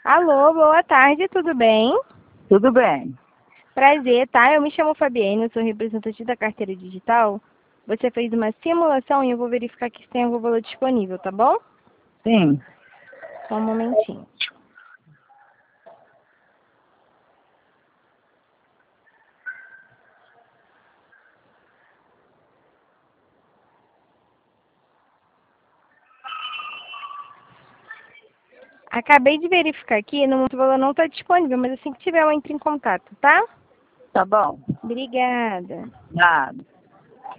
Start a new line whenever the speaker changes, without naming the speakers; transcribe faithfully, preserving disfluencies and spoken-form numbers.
Alô, boa tarde, tudo bem?
Tudo bem.
Prazer, tá? Eu me chamo Fabienne, eu sou representante da carteira digital. Você fez uma simulação e eu vou verificar aqui se tem algum valor disponível, tá bom?
Sim.
Só um momentinho. Acabei de verificar aqui, no momento o valor não está disponível, mas assim que tiver eu entro em contato, tá?
Tá bom.
Obrigada.
Nada.